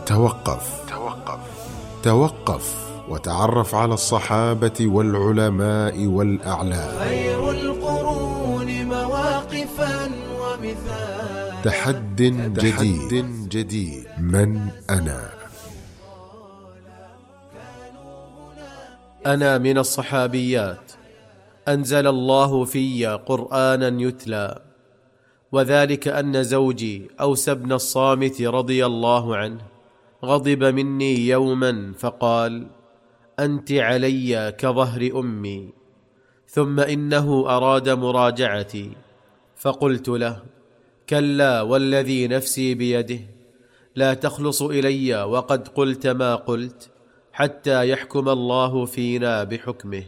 توقف وتعرف على الصحابة والعلماء والأعلام. خير القرون مواقفا ومثالا. تحد جديد. من أنا؟ أنا من الصحابيات أنزل الله في قرآنا يتلى، وذلك أن زوجي أوس بن الصامت رضي الله عنه غضب مني يوما فقال: أنت علي كظهر أمي. ثم إنه أراد مراجعتي، فقلت له: كلا والذي نفسي بيده، لا تخلص إلي وقد قلت ما قلت حتى يحكم الله فينا بحكمه.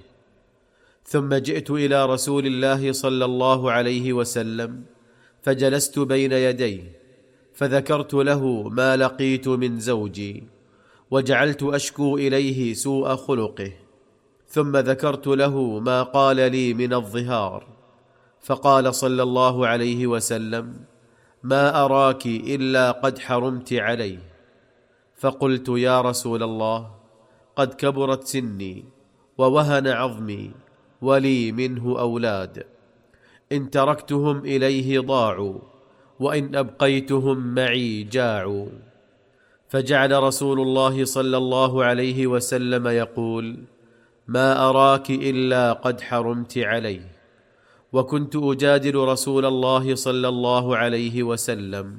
ثم جئت إلى رسول الله صلى الله عليه وسلم فجلست بين يديه، فذكرت له ما لقيت من زوجي، وجعلت أشكو إليه سوء خلقه. ثم ذكرت له ما قال لي من الظهار، فقال صلى الله عليه وسلم: ما أراك إلا قد حرمت عليه. فقلت: يا رسول الله، قد كبرت سني ووهن عظمي ولي منه أولاد، إن تركتهم إليه ضاعوا، وإن أبقيتهم معي جاعوا. فجعل رسول الله صلى الله عليه وسلم يقول: ما أراك إلا قد حرمت عليه. وكنت أجادل رسول الله صلى الله عليه وسلم،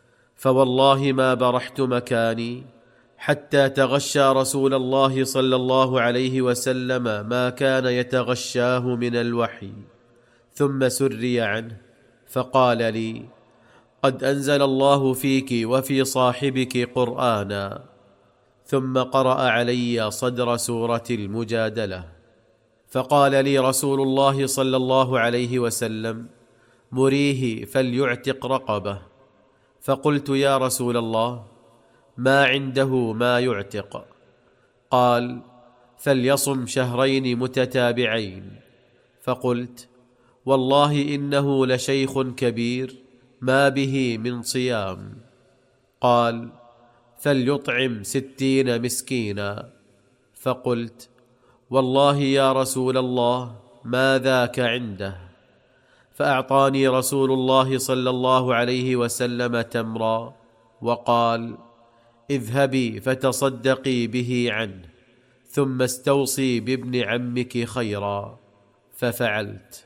فوالله ما برحت مكاني حتى تغشى رسول الله صلى الله عليه وسلم ما كان يتغشاه من الوحي، ثم سري عنه فقال لي: قد أنزل الله فيك وفي صاحبك قرآنا. ثم قرأ علي صدر سورة المجادلة. فقال لي رسول الله صلى الله عليه وسلم: مريه فليعتق رقبة. فقلت: يا رسول الله، ما عنده ما يعتق؟ قال: فليصم شهرين متتابعين. فقلت: والله إنه لشيخ كبير ما به من صيام. قال: فليطعم 60 مسكينا. فقلت: والله يا رسول الله ما ذاك عنده. فأعطاني رسول الله صلى الله عليه وسلم تمرا وقال: اذهبي فتصدقي به عنه، ثم استوصي بابن عمك خيرا. ففعلت.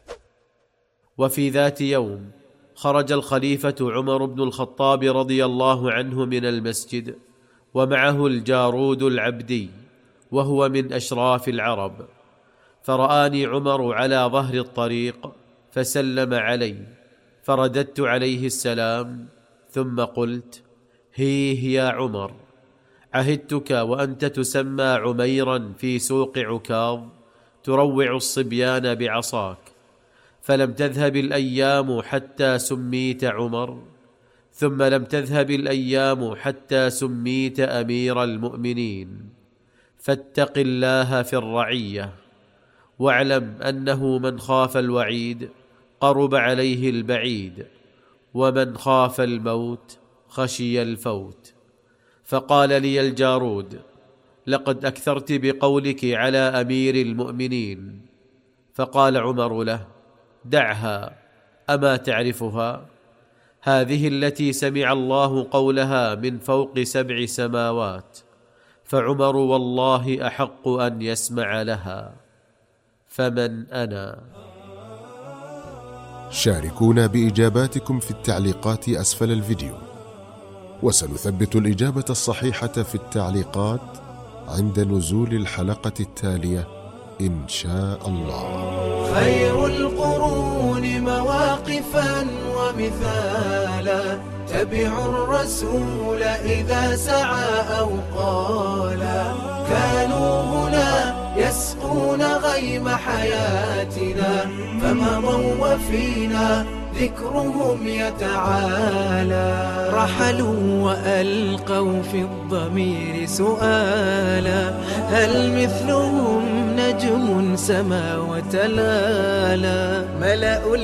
وفي ذات يوم خرج الخليفة عمر بن الخطاب رضي الله عنه من المسجد، ومعه الجارود العبدي، وهو من أشراف العرب. فرآني عمر على ظهر الطريق فسلم علي، فرددت عليه السلام، ثم قلت: هيه يا عمر، عهدتك وأنت تسمى عميرا في سوق عكاظ تروع الصبيان بعصاك، فلم تذهب الأيام حتى سميت عمر، ثم لم تذهب الأيام حتى سميت أمير المؤمنين. فاتق الله في الرعية، واعلم أنه من خاف الوعيد قرب عليه البعيد، ومن خاف الموت خشي الفوت. فقال لي الجارود: لقد أكثرت بقولك على أمير المؤمنين. فقال عمر له: دعها، أما تعرفها؟ هذه التي سمع الله قولها من فوق 7 سماوات، فعمر والله أحق أن يسمع لها. فمن أنا؟ شاركونا بإجاباتكم في التعليقات أسفل الفيديو، وسنثبت الإجابة الصحيحة في التعليقات عند نزول الحلقة التالية إن شاء الله. خير القرون مواقفا ومثالا، تبعوا الرسول إذا سعى أو قالا. كانوا هنا يسقون غيم حياتنا، فمضوا وفينا ذكرهم يتعالى. رحلوا وألقوا في الضمير سؤالا: هل مثلهم نجم سما وتلالا؟ ملأوا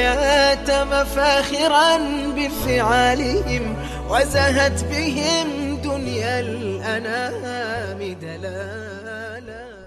الحياة مفاخرا بفعالهم، وزهت بهم من دنيا الأنام دلالا.